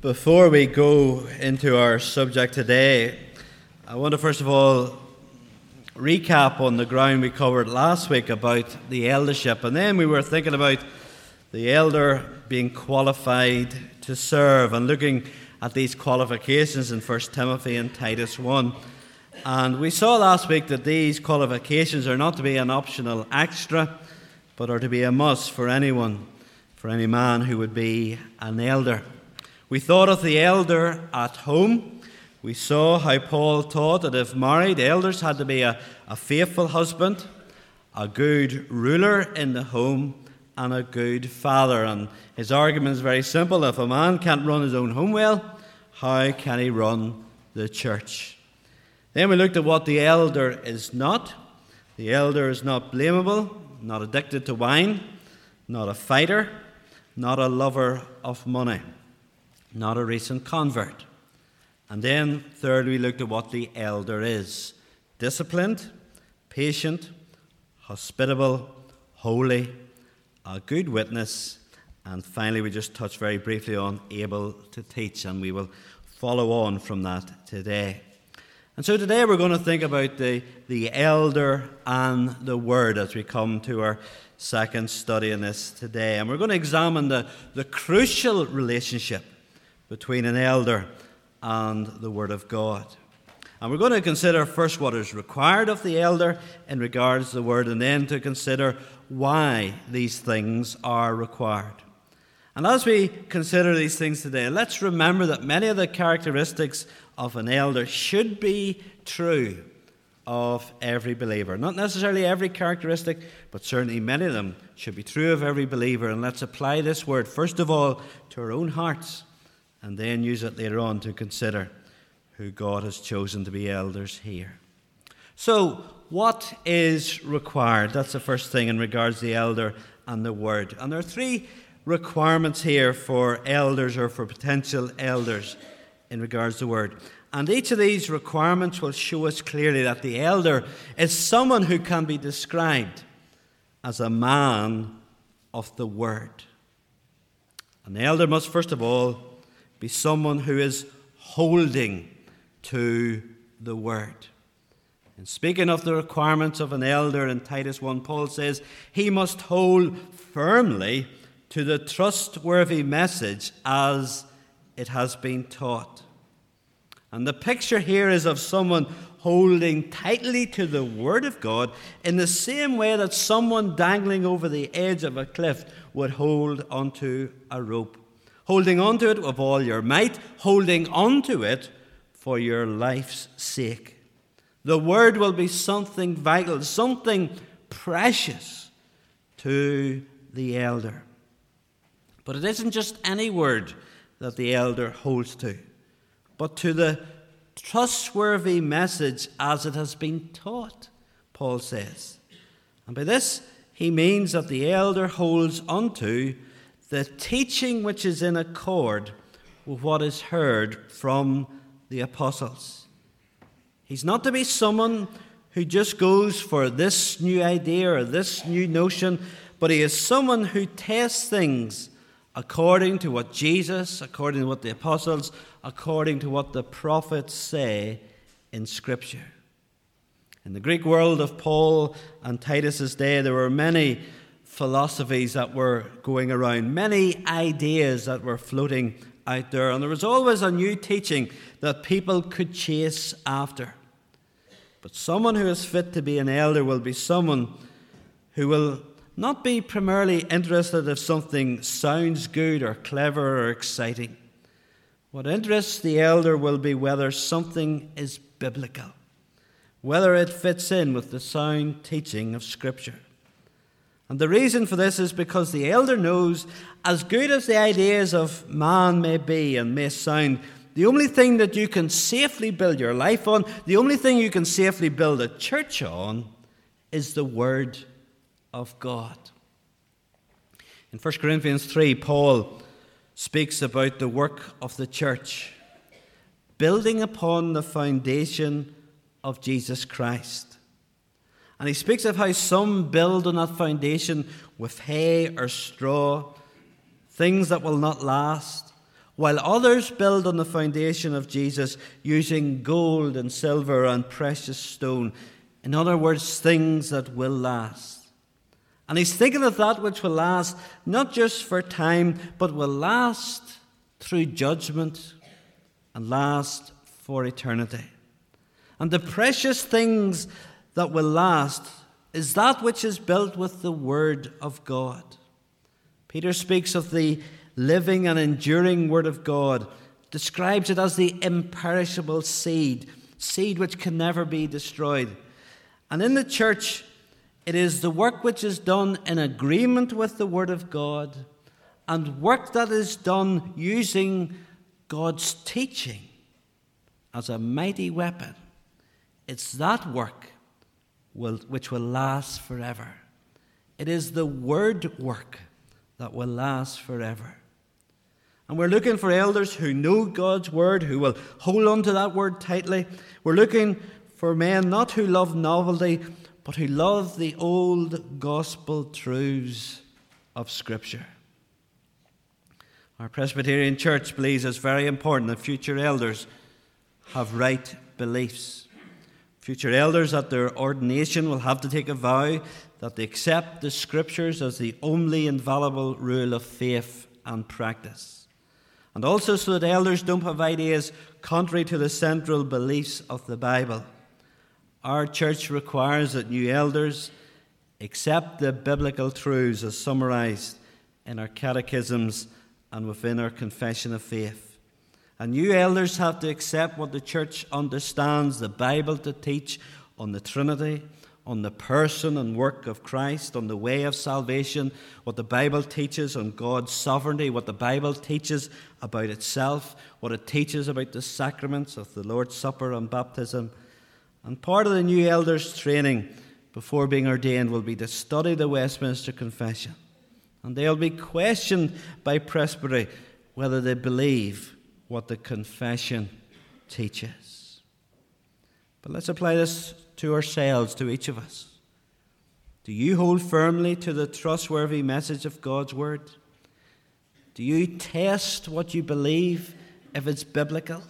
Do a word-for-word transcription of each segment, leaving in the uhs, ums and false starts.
Before we go into our subject today, I want to first of all recap on the ground we covered last week about the eldership. And then we were thinking about the elder being qualified to serve and looking at these qualifications in First Timothy and Titus one. And we saw last week that these qualifications are not to be an optional extra, but are to be a must for anyone, for any man who would be an elder. We thought of the elder at home. We saw how Paul taught that if married, elders had to be a, a faithful husband, a good ruler in the home, and a good father. And his argument is very simple. If a man can't run his own home well, how can he run the church? Then we looked at what the elder is not. The elder is not blamable, not addicted to wine, not a fighter, not a lover of money, not a recent convert. And then, third, we looked at what the elder is. Disciplined, patient, hospitable, holy, a good witness, and finally we just touched very briefly on able to teach, and we will follow on from that today. And so today we're going to think about the, the elder and the word as we come to our second study in this today. And we're going to examine the, the crucial relationship between an elder and the Word of God. And we're going to consider first what is required of the elder in regards to the Word, and then to consider why these things are required. And as we consider these things today, let's remember that many of the characteristics of an elder should be true of every believer. Not necessarily every characteristic, but certainly many of them should be true of every believer. And let's apply this word, first of all, to our own hearts, and then use it later on to consider who God has chosen to be elders here. So, what is required? That's the first thing in regards to the elder and the word. And there are three requirements here for elders or for potential elders in regards to the word. And each of these requirements will show us clearly that the elder is someone who can be described as a man of the word. An elder must first of all be someone who is holding to the word. And speaking of the requirements of an elder in Titus one, Paul says he must hold firmly to the trustworthy message as it has been taught. And the picture here is of someone holding tightly to the Word of God in the same way that someone dangling over the edge of a cliff would hold onto a rope. Holding onto it with all your might, holding onto it for your life's sake. The Word will be something vital, something precious to the elder. But it isn't just any word that the elder holds to, but to the trustworthy message as it has been taught, Paul says. And by this, he means that the elder holds onto the teaching which is in accord with what is heard from the apostles. He's not to be someone who just goes for this new idea or this new notion, but he is someone who tests things according to what Jesus, according to what the apostles, according to what the prophets say in Scripture. In the Greek world of Paul and Titus's day, there were many philosophies that were going around, many ideas that were floating out there, and there was always a new teaching that people could chase after. But someone who is fit to be an elder will be someone who will not be primarily interested if something sounds good or clever or exciting. What interests the elder will be whether something is biblical, whether it fits in with the sound teaching of Scripture. And the reason for this is because the elder knows, as good as the ideas of man may be and may sound, the only thing that you can safely build your life on, the only thing you can safely build a church on, is the Word of God. In First Corinthians three, Paul speaks about the work of the church, building upon the foundation of Jesus Christ. And he speaks of how some build on that foundation with hay or straw, things that will not last, while others build on the foundation of Jesus using gold and silver and precious stone. In other words, things that will last. And he's thinking of that which will last, not just for time, but will last through judgment and last for eternity. And the precious things that will last is that which is built with the Word of God. Peter speaks of the living and enduring Word of God, describes it as the imperishable seed, seed which can never be destroyed. And in the church, it is the work which is done in agreement with the Word of God and work that is done using God's teaching as a mighty weapon. It's that work will, which will last forever. It is the Word work that will last forever. And we're looking for elders who know God's Word, who will hold on to that Word tightly. We're looking for men not who love novelty, but who love the old gospel truths of Scripture. Our Presbyterian Church believes it's very important that future elders have right beliefs. Future elders at their ordination will have to take a vow that they accept the Scriptures as the only infallible rule of faith and practice. And also so that elders don't have ideas contrary to the central beliefs of the Bible. Our church requires that new elders accept the biblical truths as summarized in our catechisms and within our confession of faith. And new elders have to accept what the church understands the Bible to teach on the Trinity, on the person and work of Christ, on the way of salvation, what the Bible teaches on God's sovereignty, what the Bible teaches about itself, what it teaches about the sacraments of the Lord's Supper and baptism. And part of the new elders' training before being ordained will be to study the Westminster Confession. And they'll be questioned by presbytery whether they believe what the confession teaches. But let's apply this to ourselves, to each of us. Do you hold firmly to the trustworthy message of God's Word? Do you test what you believe if it's biblical?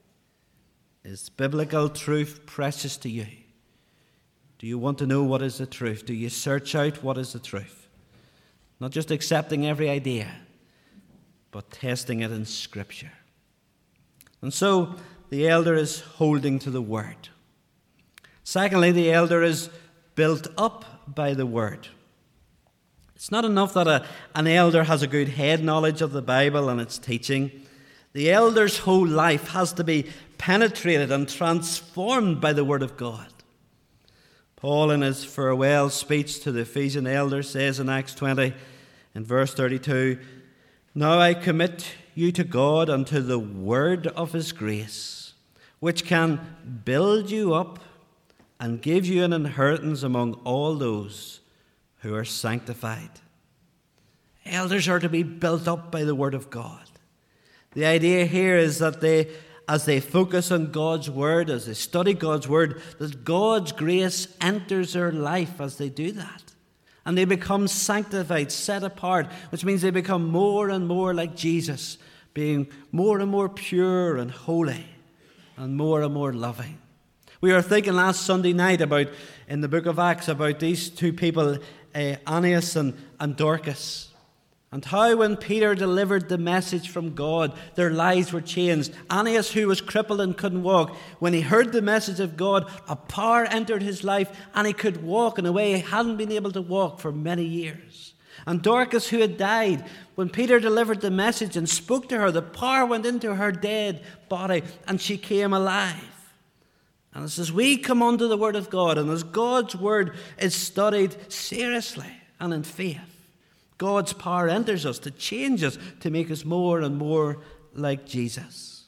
Is biblical truth precious to you? Do you want to know what is the truth? Do you search out what is the truth? Not just accepting every idea, but testing it in Scripture. And so the elder is holding to the Word. Secondly, the elder is built up by the Word. It's not enough that a, an elder has a good head knowledge of the Bible and its teaching. The elder's whole life has to be penetrated and transformed by the Word of God. Paul, in his farewell speech to the Ephesian elders, says in Acts twenty, in verse thirty-two, "Now I commit you to God and to the word of his grace, which can build you up and give you an inheritance among all those who are sanctified." Elders are to be built up by the Word of God. The idea here is that they, as they focus on God's Word, as they study God's Word, that God's grace enters their life as they do that. And they become sanctified, set apart, which means they become more and more like Jesus, being more and more pure and holy and more and more loving. We were thinking last Sunday night about, in the book of Acts, about these two people, uh, Ananias and, and Dorcas, and how when Peter delivered the message from God, their lives were changed. Ananias, who was crippled and couldn't walk, when he heard the message of God, a power entered his life and he could walk in a way he hadn't been able to walk for many years. And Dorcas, who had died, when Peter delivered the message and spoke to her, the power went into her dead body and she came alive. And as we come under the Word of God, and as God's Word is studied seriously and in faith, God's power enters us to change us, to make us more and more like Jesus.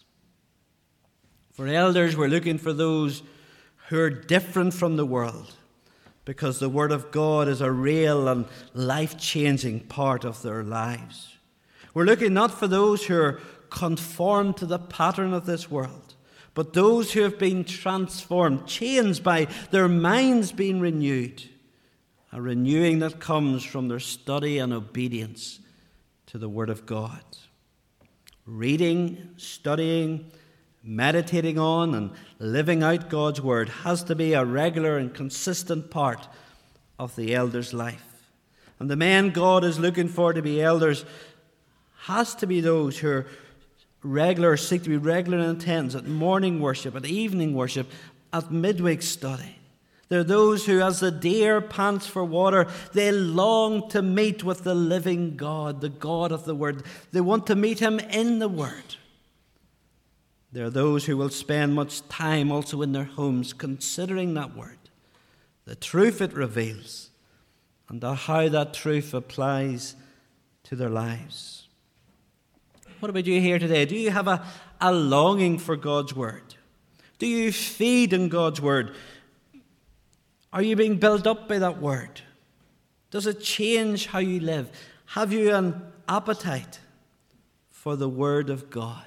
For elders, we're looking for those who are different from the world, because the Word of God is a real and life-changing part of their lives. We're looking not for those who are conformed to the pattern of this world, but those who have been transformed, changed by their minds being renewed, a renewing that comes from their study and obedience to the Word of God. reading, studying, meditating on, and living out God's word has to be a regular and consistent part of the elder's life. And the men God is looking for to be elders has to be those who are regular, seek to be regular in attendance at morning worship, at evening worship, at midweek study. They're those who, as the deer pants for water, they long to meet with the living God, the God of the Word. They want to meet Him in the Word. There are those who will spend much time also in their homes considering that Word, the truth it reveals, and how that truth applies to their lives. What about you here today? Do you have a, a longing for God's Word? Do you feed in God's Word? Are you being built up by that Word? Does it change how you live? Have you an appetite for the Word of God?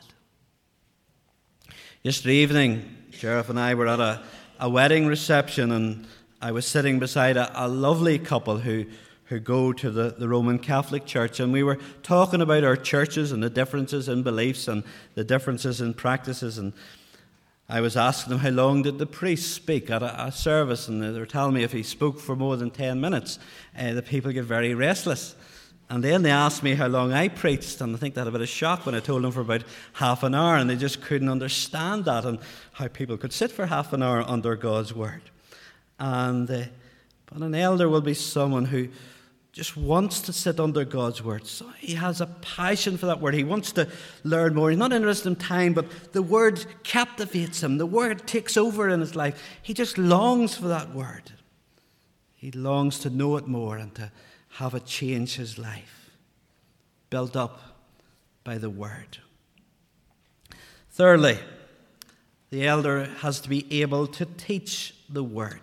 Yesterday evening, Sheriff and I were at a, a wedding reception, and I was sitting beside a, a lovely couple who, who go to the, the Roman Catholic Church, and we were talking about our churches and the differences in beliefs and the differences in practices. And I was asking them how long did the priest speak at a, a service, and they were telling me if he spoke for more than ten minutes, uh, the people get very restless. And then they asked me how long I preached, and I think they had a bit of shock when I told them for about half an hour, and they just couldn't understand that and how people could sit for half an hour under God's Word. And uh, but an elder will be someone who just wants to sit under God's Word. So he has a passion for that Word. He wants to learn more. He's not interested in time, but the Word captivates him. The Word takes over in his life. He just longs for that Word. He longs to know it more and to have it change his life, built up by the Word. Thirdly, the elder has to be able to teach the Word.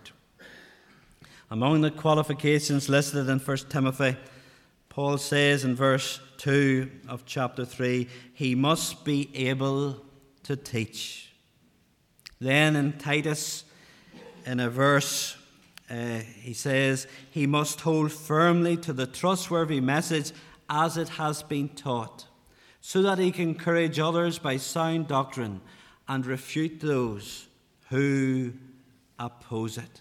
Among the qualifications listed in First Timothy, Paul says in verse two of chapter three, he must be able to teach. Then in Titus, in a verse, uh, he says, he must hold firmly to the trustworthy message as it has been taught, so that he can encourage others by sound doctrine and refute those who oppose it.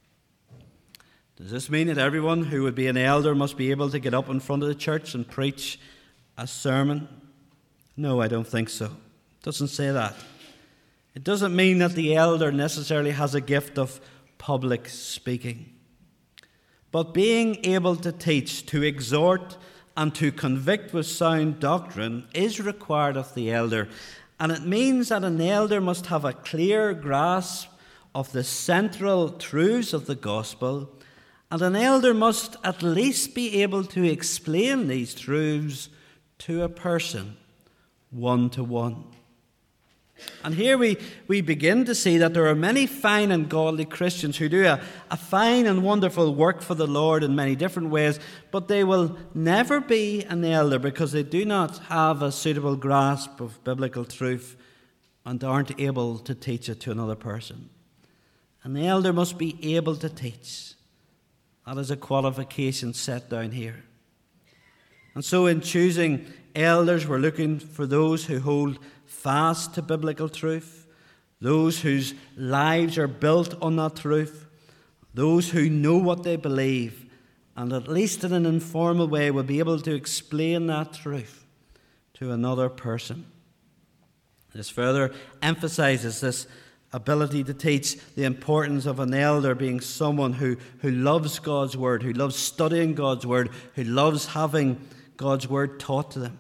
Does this mean that everyone who would be an elder must be able to get up in front of the church and preach a sermon? No, I don't think so. It doesn't say that. It doesn't mean that the elder necessarily has a gift of public speaking. But being able to teach, to exhort, and to convict with sound doctrine is required of the elder. And it means that an elder must have a clear grasp of the central truths of the gospel, and an elder must at least be able to explain these truths to a person, one to one. And here we, we begin to see that there are many fine and godly Christians who do a, a fine and wonderful work for the Lord in many different ways, but they will never be an elder because they do not have a suitable grasp of biblical truth and aren't able to teach it to another person. An elder must be able to teach. That is a qualification set down here. And so in choosing elders, we're looking for those who hold fast to biblical truth, those whose lives are built on that truth, those who know what they believe, and at least in an informal way will be able to explain that truth to another person. This further emphasizes this ability to teach, the importance of an elder being someone who, who loves God's Word, who loves studying God's Word, who loves having God's Word taught to them.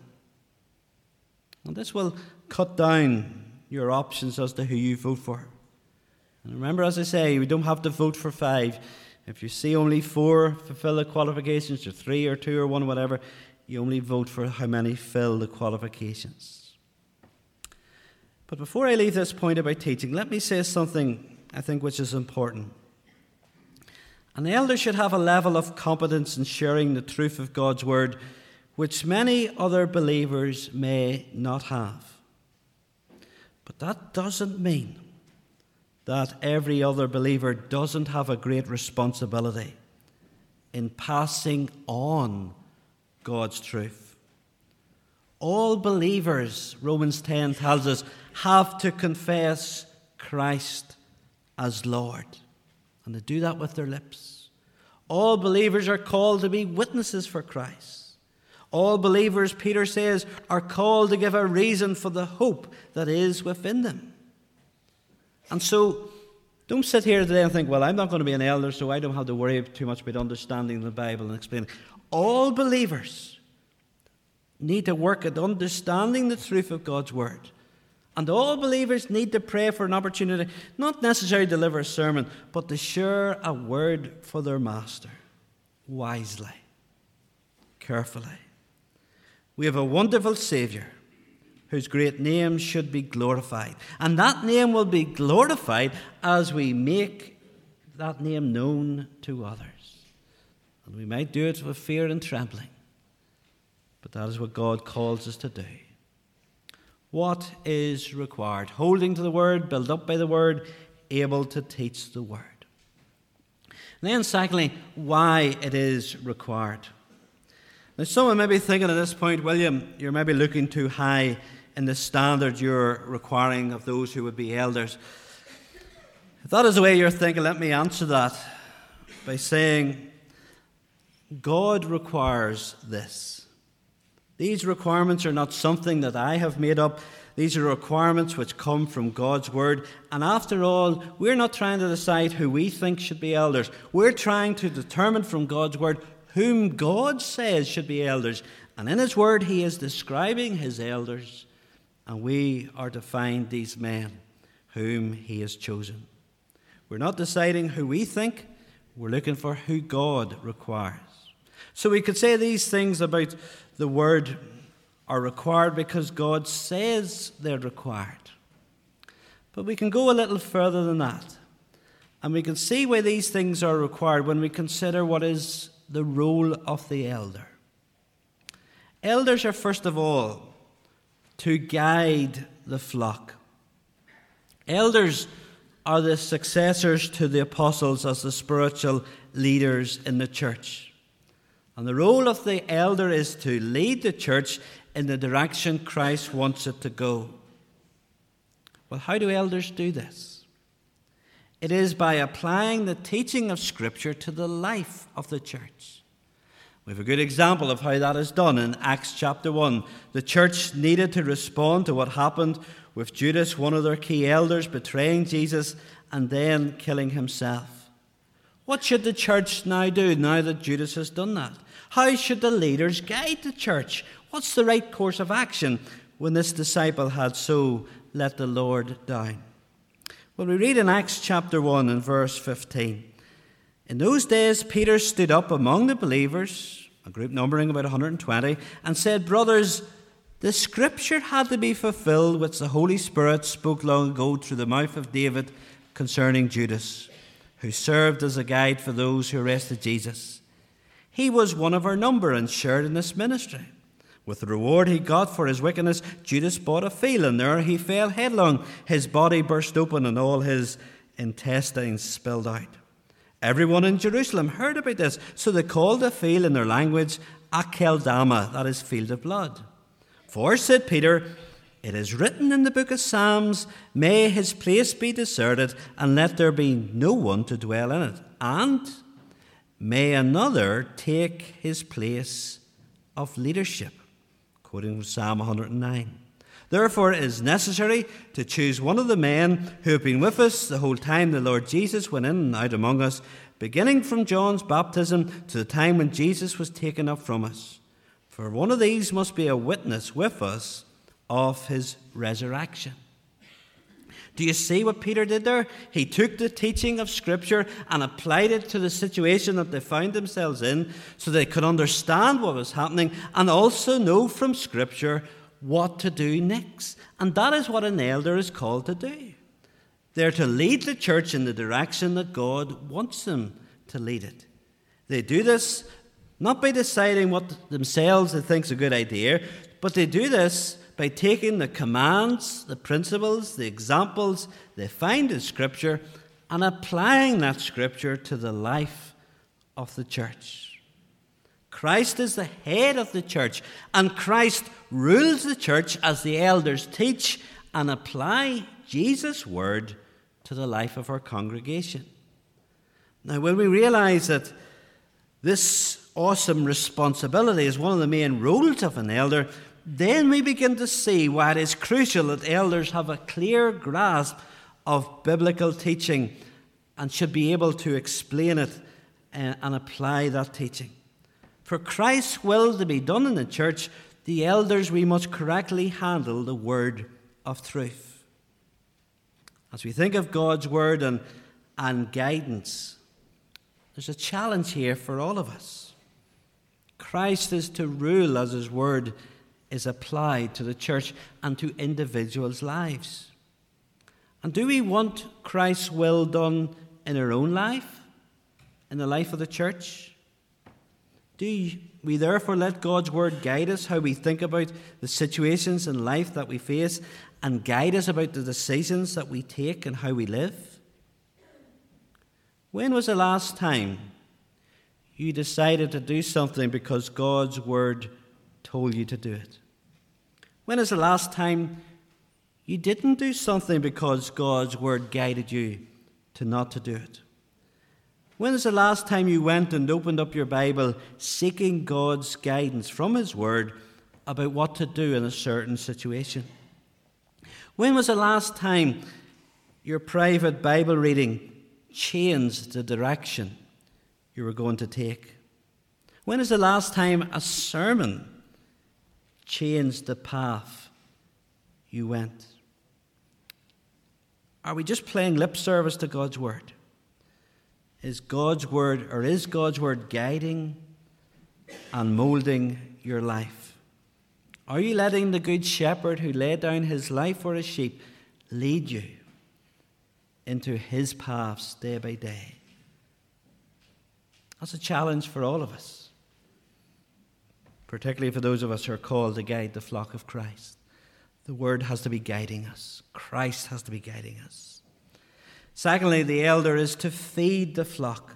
And this will cut down your options as to who you vote for. And remember, as I say, we don't have to vote for five. If you see only four fulfill the qualifications, or three or two or one, whatever, you only vote for how many fill the qualifications. But before I leave this point about teaching, let me say something I think which is important. An elder should have a level of competence in sharing the truth of God's Word which many other believers may not have. But that doesn't mean that every other believer doesn't have a great responsibility in passing on God's truth. All believers, Romans ten tells us, have to confess Christ as Lord. And they do that with their lips. All believers are called to be witnesses for Christ. All believers, Peter says, are called to give a reason for the hope that is within them. And so, don't sit here today and think, well, I'm not going to be an elder, so I don't have to worry too much about understanding the Bible and explaining. All believers need to work at understanding the truth of God's Word. And all believers need to pray for an opportunity, not necessarily to deliver a sermon, but to share a word for their master, wisely, carefully. We have a wonderful Saviour whose great name should be glorified. And that name will be glorified as we make that name known to others. And we might do it with fear and trembling, but that is what God calls us to do. What is required? Holding to the Word, built up by the Word, able to teach the Word. And then secondly, why it is required. Now someone may be thinking at this point, William, you're maybe looking too high in the standard you're requiring of those who would be elders. If that is the way you're thinking, let me answer that by saying, God requires this. These requirements are not something that I have made up. These are requirements which come from God's Word. And after all, we're not trying to decide who we think should be elders. We're trying to determine from God's Word whom God says should be elders. And in His Word, He is describing His elders. And we are to find these men whom He has chosen. We're not deciding who we think. We're looking for who God requires. So we could say these things about the Word are required because God says they're required. But we can go a little further than that. And we can see why these things are required when we consider what is the role of the elder. Elders are, first of all, to guide the flock. Elders are the successors to the apostles as the spiritual leaders in the church. And the role of the elder is to lead the church in the direction Christ wants it to go. Well, how do elders do this? It is by applying the teaching of Scripture to the life of the church. We have a good example of how that is done in Acts chapter one. The church needed to respond to what happened with Judas, one of their key elders, betraying Jesus and then killing himself. What should the church now do now that Judas has done that? How should the leaders guide the church? What's the right course of action when this disciple had so let the Lord down? Well, we read in Acts chapter one and verse fifteen. In those days, Peter stood up among the believers, a group numbering about one hundred twenty, and said, Brothers, the Scripture had to be fulfilled which the Holy Spirit spoke long ago through the mouth of David concerning Judas, who served as a guide for those who arrested Jesus. He was one of our number and shared in this ministry. With the reward he got for his wickedness, Judas bought a field, and there he fell headlong. His body burst open and all his intestines spilled out. Everyone in Jerusalem heard about this, so they called the field in their language Akeldama, that is, field of blood. For, said Peter, it is written in the book of Psalms, may his place be deserted, and let there be no one to dwell in it. And may another take his place of leadership, quoting from Psalm one hundred nine. Therefore it is necessary to choose one of the men who have been with us the whole time the Lord Jesus went in and out among us, beginning from John's baptism to the time when Jesus was taken up from us. For one of these must be a witness with us of his resurrection. Do you see what Peter did there? He took the teaching of Scripture and applied it to the situation that they found themselves in so they could understand what was happening and also know from Scripture what to do next. And that is what an elder is called to do. They're to lead the church in the direction that God wants them to lead it. They do this not by deciding what themselves they think is a good idea, but they do this by taking the commands, the principles, the examples they find in Scripture and applying that Scripture to the life of the church. Christ is the head of the church, and Christ rules the church as the elders teach and apply Jesus' word to the life of our congregation. Now, when we realize that this awesome responsibility is one of the main roles of an elder, then we begin to see why it is crucial that elders have a clear grasp of biblical teaching and should be able to explain it and apply that teaching. For Christ's will to be done in the church, the elders, we must correctly handle the word of truth. As we think of God's word and, and guidance, there's a challenge here for all of us. Christ is to rule as his word is applied to the church and to individuals' lives. And do we want Christ's will done in our own life, in the life of the church? Do we therefore let God's word guide us how we think about the situations in life that we face and guide us about the decisions that we take and how we live? When was the last time you decided to do something because God's word told you to do it? When is the last time you didn't do something because God's word guided you to not to do it? When is the last time you went and opened up your Bible seeking God's guidance from his word about what to do in a certain situation? When was the last time your private Bible reading changed the direction you were going to take? When is the last time a sermon changed the path you went? Are we just playing lip service to God's word? Is God's word, or is God's word guiding and molding your life? Are you letting the good shepherd who laid down his life for his sheep lead you into his paths day by day? That's a challenge for all of us, particularly for those of us who are called to guide the flock of Christ. The word has to be guiding us. Christ has to be guiding us. Secondly, the elder is to feed the flock.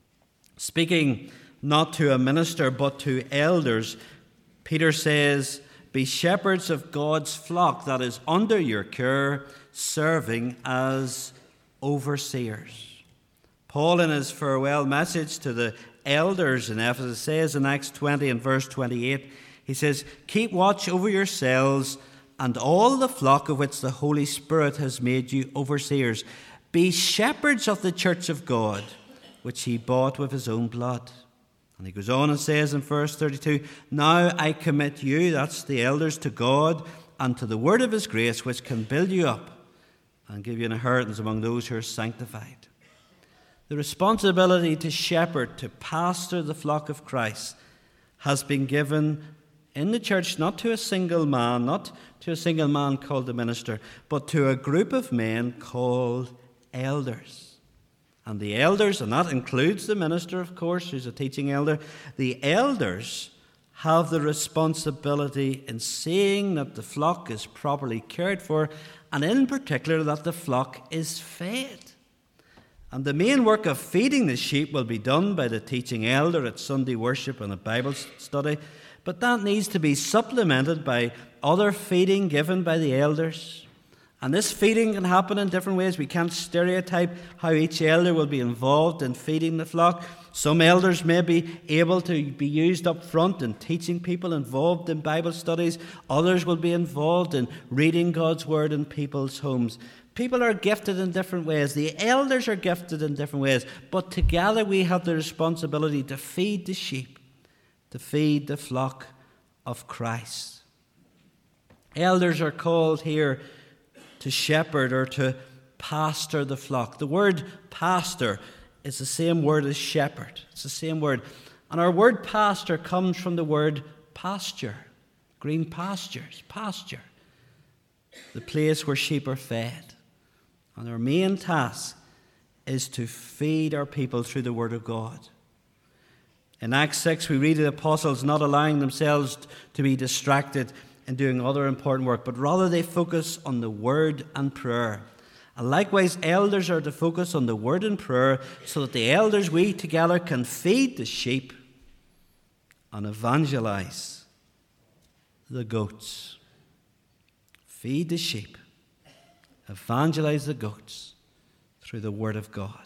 Speaking not to a minister, but to elders, Peter says, "Be shepherds of God's flock that is under your care, serving as overseers." Paul, in his farewell message to the elders in Ephesus, says in Acts twenty and verse twenty-eight, he says, "Keep watch over yourselves and all the flock of which the Holy Spirit has made you overseers. Be shepherds of the church of God, which he bought with his own blood." And he goes on and says in verse thirty-two, "Now I commit you," that's the elders, "to God and to the word of his grace, which can build you up and give you an inheritance among those who are sanctified." The responsibility to shepherd, to pastor the flock of Christ, has been given in the church not to a single man, not to a single man called the minister, but to a group of men called elders. And the elders, and that includes the minister, of course, who's a teaching elder, the elders have the responsibility in seeing that the flock is properly cared for, and in particular that the flock is fed. And the main work of feeding the sheep will be done by the teaching elder at Sunday worship and at Bible study, but that needs to be supplemented by other feeding given by the elders. And this feeding can happen in different ways. We can't stereotype how each elder will be involved in feeding the flock. Some elders may be able to be used up front in teaching people, involved in Bible studies. Others will be involved in reading God's word in people's homes. People are gifted in different ways. The elders are gifted in different ways. But together we have the responsibility to feed the sheep, to feed the flock of Christ. Elders are called here to shepherd or to pastor the flock. The word pastor is the same word as shepherd. It's the same word. And our word pastor comes from the word pasture. Green pastures, pasture. The place where sheep are fed. And our main task is to feed our people through the word of God. In Acts six, we read the apostles not allowing themselves to be distracted in doing other important work, but rather they focus on the word and prayer. And likewise, elders are to focus on the word and prayer so that the elders, we together, can feed the sheep and evangelize the goats. Feed the sheep. Evangelize the goats through the Word of God.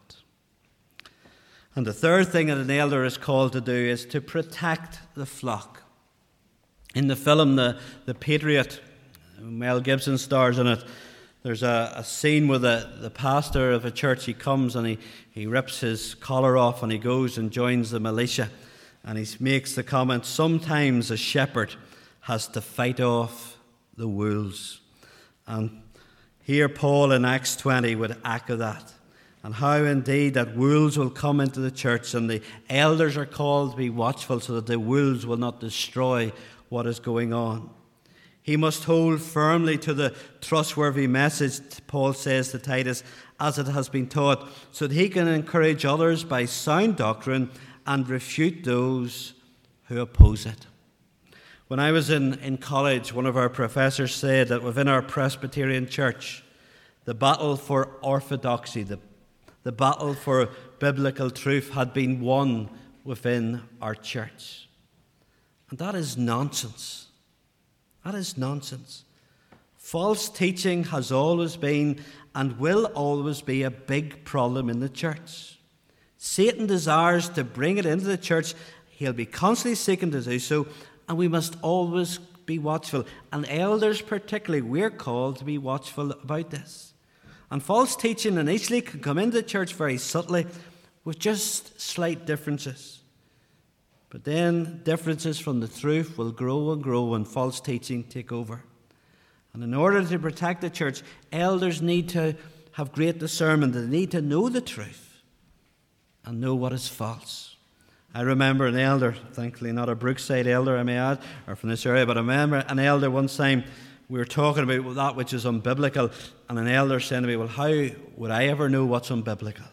And the third thing that an elder is called to do is to protect the flock. In the film The, the Patriot, Mel Gibson stars in it, there's a, a scene where the, the pastor of a church, he comes and he, he rips his collar off and he goes and joins the militia. And he makes the comment, sometimes a shepherd has to fight off the wolves. And here Paul in Acts twenty would echo that. And how indeed that wolves will come into the church, and the elders are called to be watchful so that the wolves will not destroy what is going on. He must hold firmly to the trustworthy message, Paul says to Titus, as it has been taught, so that he can encourage others by sound doctrine and refute those who oppose it. When I was in, in college, one of our professors said that within our Presbyterian church, the battle for orthodoxy, the, the battle for biblical truth had been won within our church. And that is nonsense. That is nonsense. False teaching has always been and will always be a big problem in the church. Satan desires to bring it into the church. He'll be constantly seeking to do so, and we must always be watchful. And elders particularly, we're called to be watchful about this. And false teaching initially can come into the church very subtly with just slight differences. But then differences from the truth will grow and grow and false teaching take over. And in order to protect the church, elders need to have great discernment. They need to know the truth and know what is false. I remember an elder, thankfully not a Brookside elder, I may add, or from this area, but I remember an elder one time, we were talking about that which is unbiblical, and an elder said to me, well, how would I ever know what's unbiblical?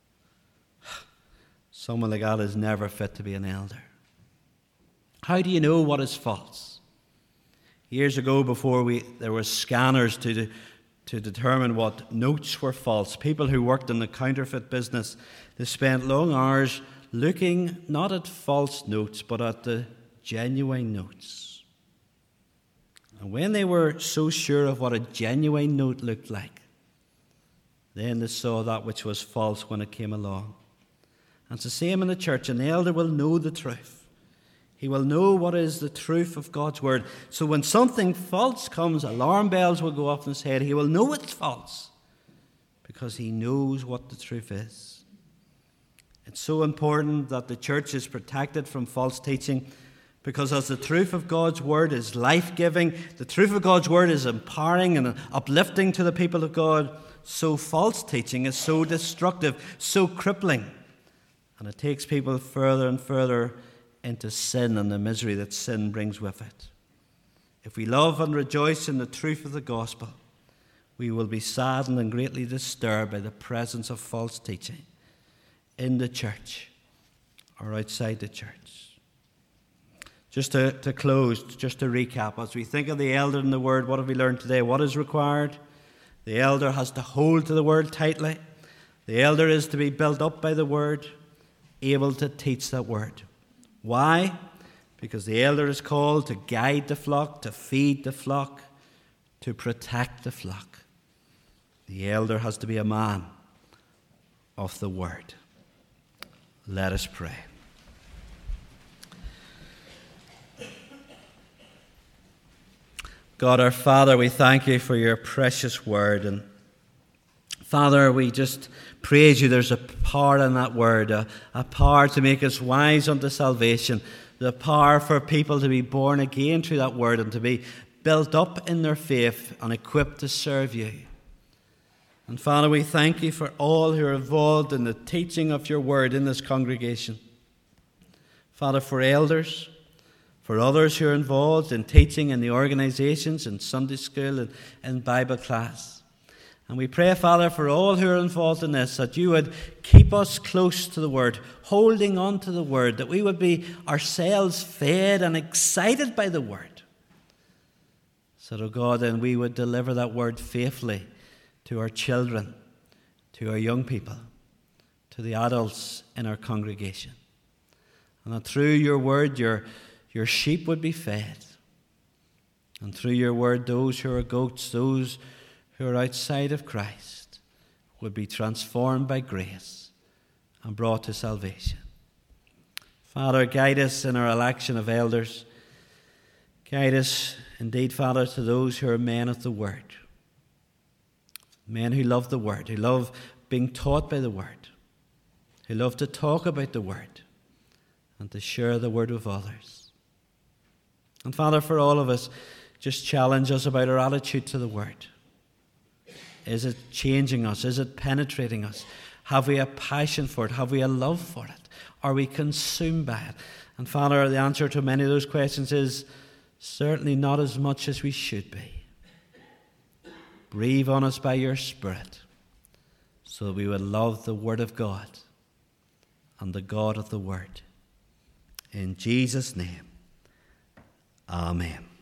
Someone like that is never fit to be an elder. How do you know what is false? Years ago, before we there were scanners to, to determine what notes were false, people who worked in the counterfeit business, they spent long hours looking not at false notes, but at the genuine notes. And when they were so sure of what a genuine note looked like, then they saw that which was false when it came along. And it's the same in the church. An elder will know the truth. He will know what is the truth of God's word. So when something false comes, alarm bells will go off in his head. He will know it's false because he knows what the truth is. It's so important that the church is protected from false teaching, because as the truth of God's word is life-giving, the truth of God's word is empowering and uplifting to the people of God, so false teaching is so destructive, so crippling, and it takes people further and further into sin and the misery that sin brings with it. If we love and rejoice in the truth of the gospel, we will be saddened and greatly disturbed by the presence of false teaching in the church or outside the church. Just to, to close, just to recap, as we think of the elder and the word, what have we learned today? What is required? The elder has to hold to the word tightly. The elder is to be built up by the word, able to teach that word. Why? Because the elder is called to guide the flock, to feed the flock, to protect the flock. The elder has to be a man of the word. Let us pray. God our Father, we thank you for your precious word. And Father, we just praise you. There's a power in that word, a, a power to make us wise unto salvation, the power for people to be born again through that word and to be built up in their faith and equipped to serve you. And Father, we thank you for all who are involved in the teaching of your word in this congregation. Father, for elders, for others who are involved in teaching in the organizations, in Sunday school and in Bible class. And we pray, Father, for all who are involved in this, that you would keep us close to the word, holding on to the word, that we would be ourselves fed and excited by the word. So, oh God, then we would deliver that word faithfully to our children, to our young people, to the adults in our congregation. and that through your word your, your sheep would be fed. And through your word, those who are goats, those who are outside of Christ, would be transformed by grace and brought to salvation. Father, guide us in our election of elders. Guide us, indeed, Father, to those who are men of the word. Men who love the word, who love being taught by the word, who love to talk about the word and to share the word with others. And Father, for all of us, just challenge us about our attitude to the word. Is it changing us? Is it penetrating us? Have we a passion for it? Have we a love for it? Are we consumed by it? And Father, the answer to many of those questions is certainly not as much as we should be. Breathe on us by your Spirit so that we would love the Word of God and the God of the Word. In Jesus' name, amen.